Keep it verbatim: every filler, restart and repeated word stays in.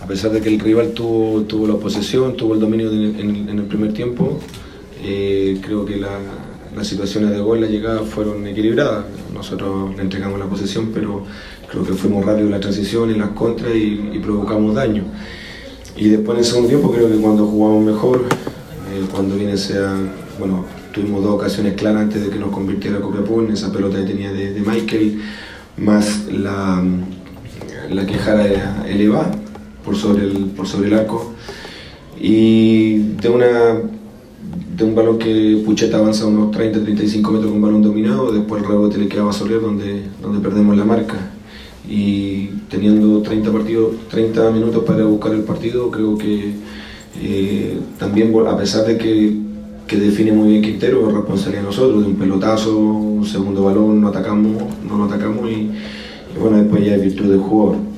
a pesar de que el rival tuvo, tuvo la posesión, tuvo el dominio de, en, en el primer tiempo, eh, creo que la, las situaciones de gol, la llegada fueron equilibradas. Nosotros le entregamos la posesión, pero creo que fuimos rápidos en la transición, en las contras y, y provocamos daño. Y después en el segundo tiempo creo que cuando jugamos mejor, eh, cuando viene sea, bueno, tuvimos dos ocasiones claras antes de que nos convirtiera Copiapó en esa pelota que tenía de, de Michael, más la, la quejara elevada por sobre el, por sobre el arco, y de, una, de un balón que Pucheta avanza unos treinta a treinta y cinco metros con un balón dominado, después el rebote le quedaba a Soler donde, donde perdemos la marca. Y teniendo treinta, partidos, treinta minutos para buscar el partido, creo que eh, también, a pesar de que, que define muy bien Quintero, es responsabilidad de nosotros, de un pelotazo, un segundo balón, no atacamos, no nos atacamos y, y bueno, después ya es virtud del jugador.